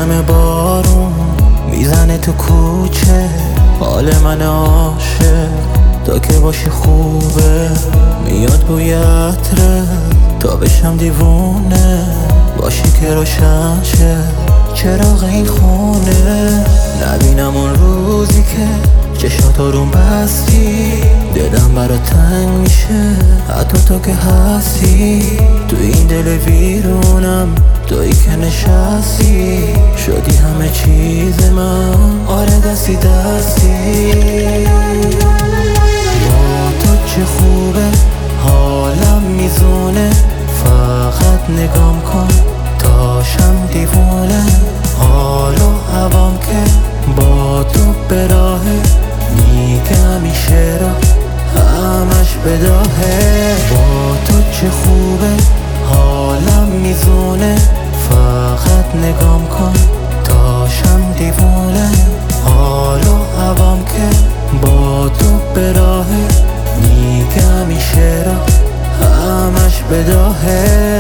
همه بارون میزنه تو کوچه، حال من عاشق تا که باشی خوبه. میاد بوی عطره تا بشم دیوونه، باشی که روشن شه چراغ این خونه. نبینم اون روزی که چشات آروم بستی، دلم برا تنگ میشه حتی تو که هستی. تو این دل ویرونم تویی که نشستی، شدی همه چیز من، آره دستی دستی. با تو چه خوبه حالم میزونه، فقط نگام کن تاشم دیوونه. حال و هوام که با تو به راهه، میگم این شعرها همش بداهه. با تو چه خوبه حالم میزونه، فقط نگام کن تاشم دیوونه. حال و هوام که با تو به راهه، میگم این شعرها همش بداهه.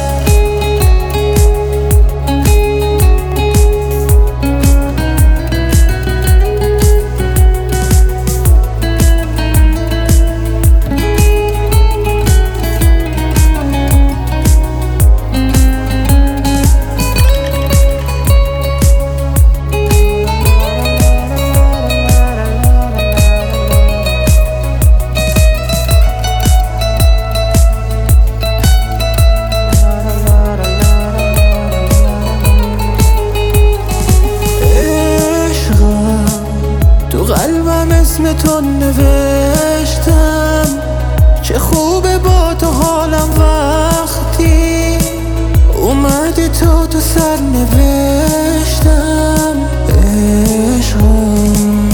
قلبم اسم تو نوشتم، چه خوبه با تو حالم وقتی اومدی تو سر نوشتم. عشقم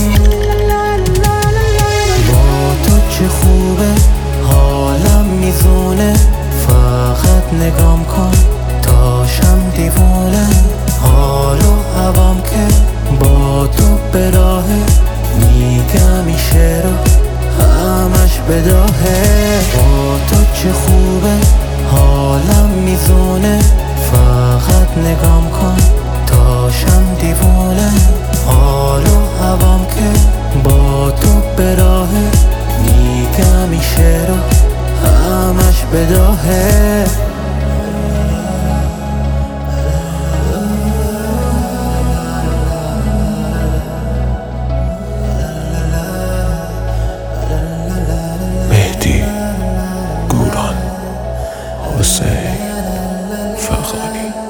با تو چه خوبه حالم میزونه، فقط نگام کن تاشم دیوونه. حال و هوام که با تو به راهه، میگم این شعرها همش بداهه. با تو چه خوبه حالم میزونه، فقط نگام کن تاشم دیوونه. حال و هوام که با تو به راهه، میگم این شعرها همش بداهه. حسین فغانی